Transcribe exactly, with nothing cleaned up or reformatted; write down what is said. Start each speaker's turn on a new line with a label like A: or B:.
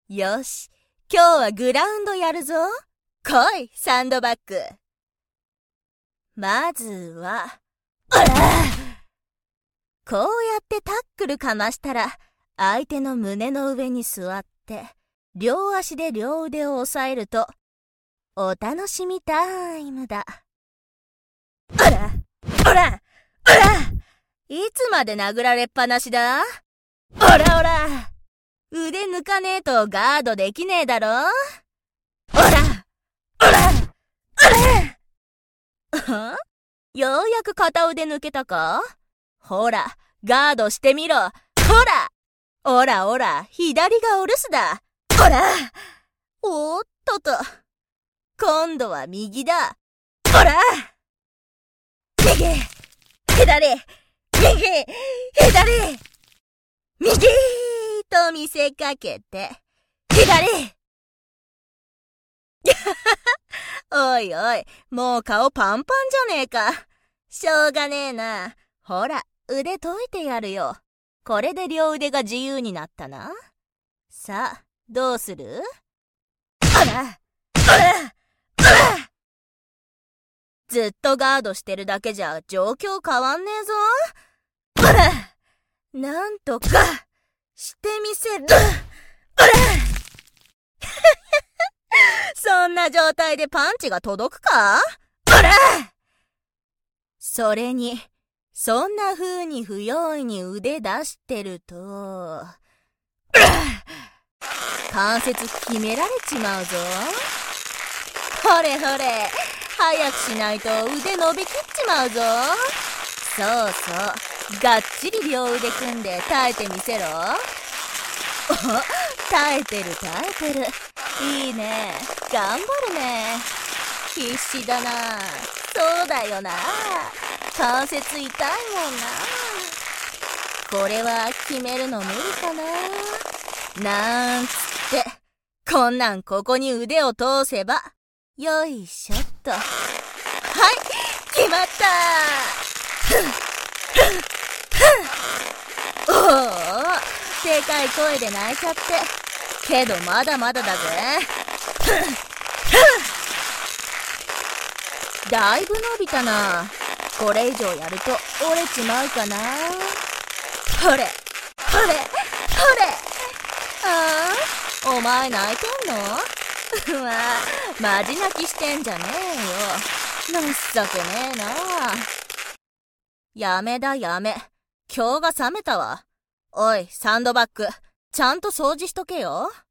A: よし、今日はグラウンドやるぞ。来い、サンドバッグ。まずは、おら！こうやってタックルかましたら、相手の胸の上に座って、両足で両腕を押さえると、お楽しみタイムだ。おら！おら！おら！いつまで殴られっぱなしだ？おらおら！腕抜かねえとガードできねえだろ？おら！おら！おら！ようやく片腕抜けたか？ほら、ガードしてみろ。ほら！おらおら、左がお留守だ。ほら！おっとと。今度は右だ。ほら！右！左！右！左！右！と見せかけて、左！おいおい、もう顔パンパンじゃねえか。しょうがねえな。ほら、腕解いてやるよ。これで両腕が自由になったな。さあ、どうする？おら！おら！おら！ずっとガードしてるだけじゃ状況変わんねえぞ。おら！なんとかしてみせる。おら！そんな状態でパンチが届くか？おら！それに、そんな風に不用意に腕出してると、関節決められちまうぞ。ほれほれ、早くしないと腕伸びきっちまうぞ。そうそう、がっちり両腕組んで耐えてみせろ。お、耐えてる耐えてる。いいね。頑張るね。必死だな。そうだよな。関節痛いもんな。これは決めるの無理かな。なんつって、こんなんここに腕を通せば。よいしょっと。はい、決まったー。おお、でかい声で泣いちゃって。けどまだまだだぜ。だいぶ伸びたな。これ以上やると折れちまうかな。ほれ、ほれ、ほれ。ああ、お前泣いてんの？まあ、マジ泣きしてんじゃねえよ。情けねえな。やめだやめ。今日が冷めたわ。おい、サンドバッグ、ちゃんと掃除しとけよ。